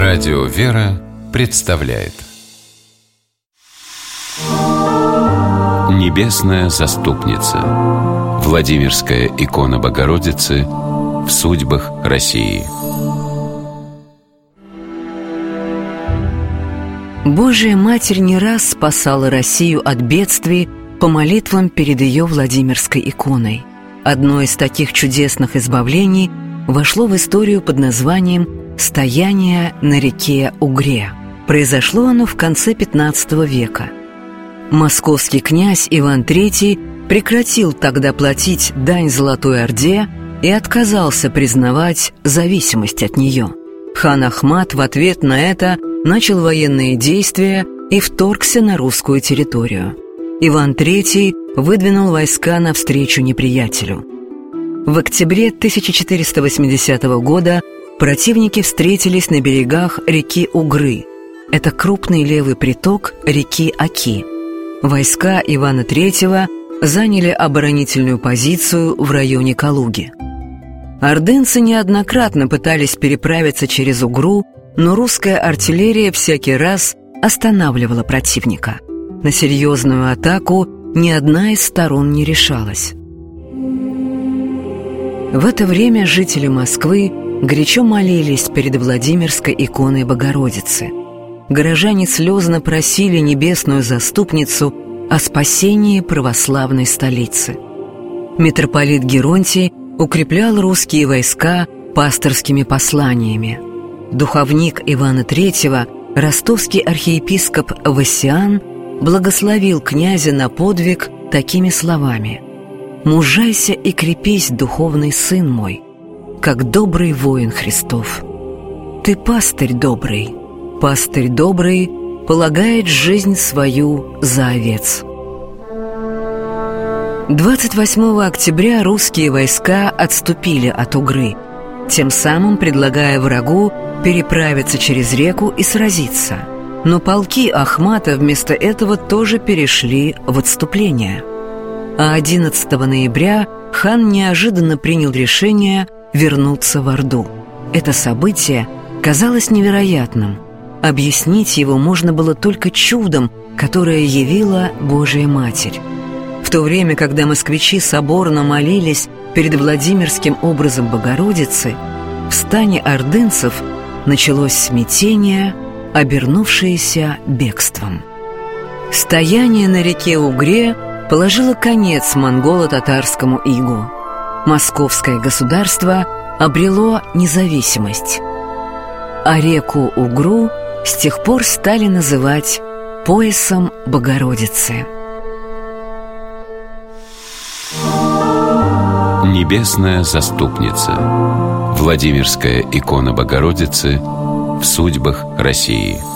Радио «Вера» представляет Небесная заступница. Владимирская икона Богородицы в судьбах России. Божия Матерь не раз спасала Россию от бедствий по молитвам перед ее Владимирской иконой. Одно из таких чудесных избавлений вошло в историю под названием «Стояние на реке Угре». Произошло оно в конце XV века. Московский князь Иван III прекратил тогда платить дань Золотой Орде и отказался признавать зависимость от нее. Хан Ахмат в ответ на это начал военные действия и вторгся на русскую территорию. Иван III выдвинул войска навстречу неприятелю. В октябре 1480 года противники встретились на берегах реки Угры. Это крупный левый приток реки Оки. Войска Ивана III заняли оборонительную позицию в районе Калуги. Ордынцы неоднократно пытались переправиться через Угру, но русская артиллерия всякий раз останавливала противника. На серьезную атаку ни одна из сторон не решалась. В это время жители Москвы горячо молились перед Владимирской иконой Богородицы. Горожане слезно просили небесную заступницу о спасении православной столицы. Митрополит Геронтий укреплял русские войска пасторскими посланиями. Духовник Ивана III, ростовский архиепископ Васиан, благословил князя на подвиг такими словами: «Мужайся и крепись, духовный сын мой, как добрый воин Христов. Ты пастырь добрый полагает жизнь свою за овец». 28 октября русские войска отступили от Угры, тем самым предлагая врагу переправиться через реку и сразиться. Но полки Ахмата вместо этого тоже перешли в отступление. А 11 ноября хан неожиданно принял решение вернуться в Орду. Это событие казалось невероятным. Объяснить его можно было только чудом, которое явила Божия Матерь. В то время, когда москвичи соборно молились перед Владимирским образом Богородицы, в стане ордынцев началось смятение, обернувшееся бегством. Стояние на реке Угре положило конец монголо-татарскому игу. Московское государство обрело независимость, а реку Угру с тех пор стали называть поясом Богородицы. Небесная заступница. Владимирская икона Богородицы в судьбах России.